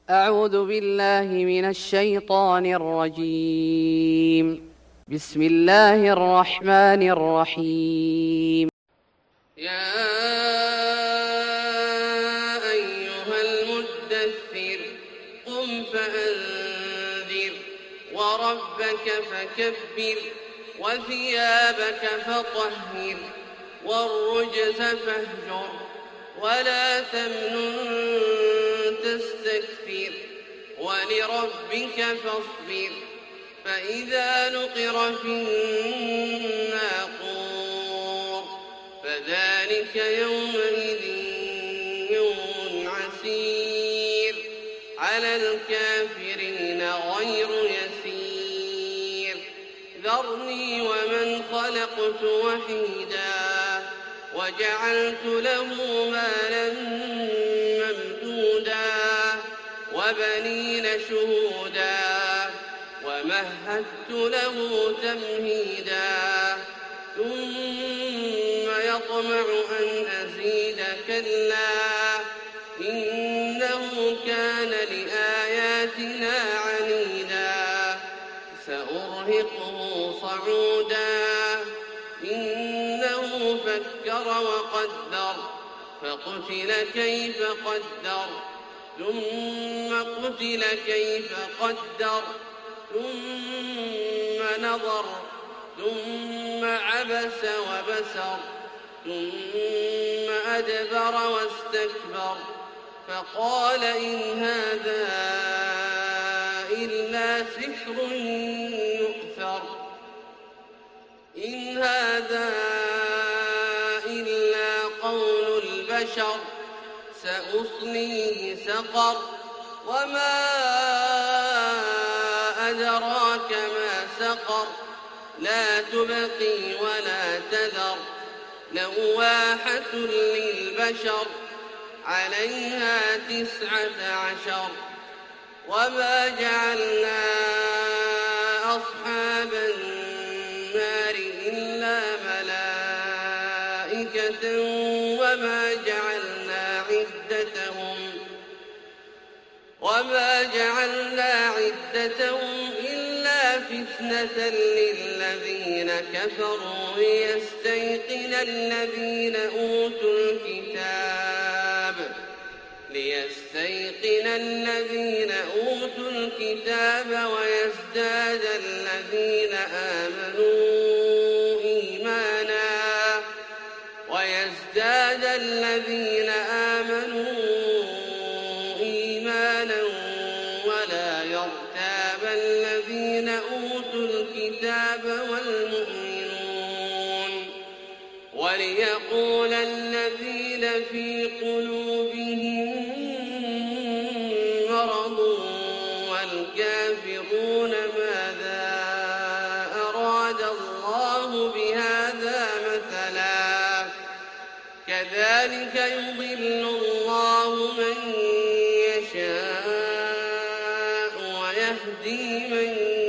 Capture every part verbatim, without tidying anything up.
أعوذ بالله من الشيطان الرجيم. بسم الله الرحمن الرحيم. يا أيها المدثر قم فأنذر وربك فكبر وثيابك فطهر والرجز فاهجر ولا تمنن تستكثر ولربك فاصبر فإذا نقر في الناقور فذلك يومئذ يوم عسير على الكافرين غير يسير ذرني ومن خلقت وحيدا وجعلت له مالا ممدودا وبنين شهودا ومهدت له تمهيدا ثم يطمع أن أزيد كلا إنه كان لآياتنا عنيدا سأرهقه صعودا إنه فكر وقدر فقتل كيف قدر ثم قتل كيف قدر ثم نظر ثم عبس وبسر ثم أدبر واستكبر فقال إن هذا إلا سحر يؤثر إن هذا إلا قول البشر سأصليه سقر وما أدراك ما سقر لا تبقي ولا تذر لواحة للبشر عليها تسعة عشر وما جعلنا أصحاب النار إلا ملائكة وما جعلنا عدتهم وما جعلنا عدتهم إلا فتنة للذين كفروا ليستيقن الذين أوتوا الكتاب ليستيقن الذين أوتوا الكتاب ويزداد الذين آمنوا إيمانا ويزداد الذين آمنوا إيمانا ولا يرتاب الذين أوتوا الكتاب والمؤمنون وليقول الذين في قلوبهم مرض والكافرون ماذا أراد الله بهذا مثلا كذلك يضل الله من يشاء ويهدي من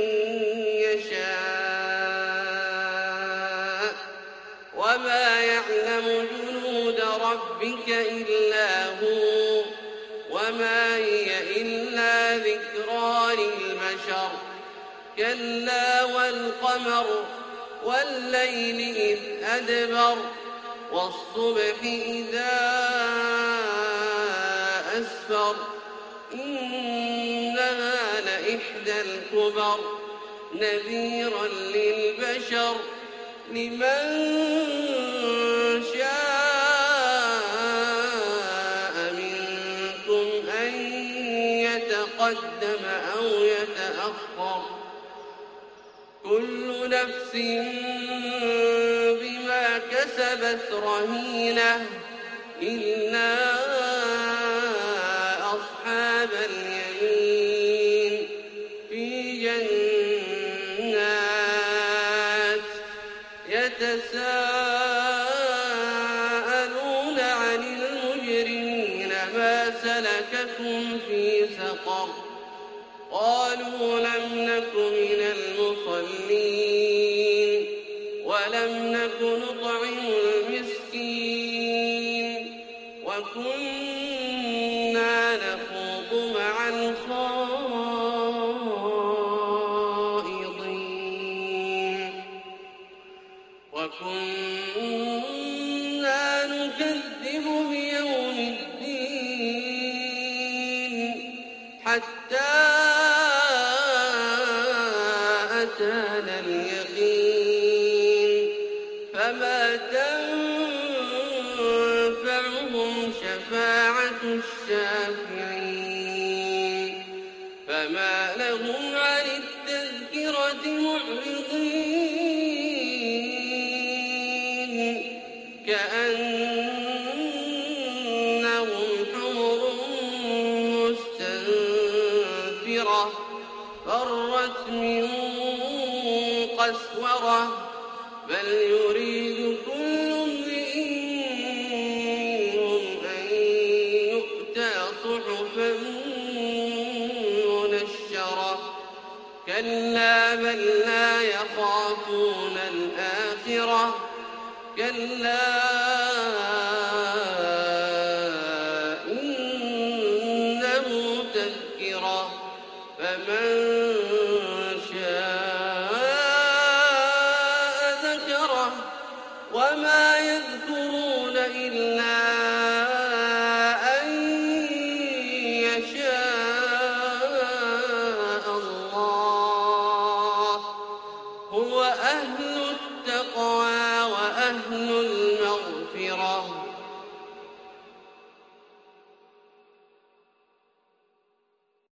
يشاء وما يعلم جنود ربك إلا هو وما هي إلا ذكرى للبشر كلا والقمر والليل إذ أدبر والصبح إذا أسفر إنها لإحدى الكبر نذيرا للبشر لمن شاء منكم أن يتقدم أو يتأخر كل نفس بما كسبت رهينة إلا أصحاب اليمين في جنات يتساءلون عن المجرمين ما سلككم في سقر قالوا لم نك من المصلين ولم نك نطعم المسكين وكنا نخوض مع الخائضين وكنا نكذب بيوم الدين حتى أتانا اليقين فما تنفعهم شفاعة الشافعين فما لهم عن التذكرة معرضين كأنهم حمر مستنفرة فرت من قسورة بل يريد كل امرئ منهم أن يؤتى صحفا منشرة كلا بل لا يخافون الآخرة كلا إنه تذكرة فمن شاء ذكره وما يذكرون إلا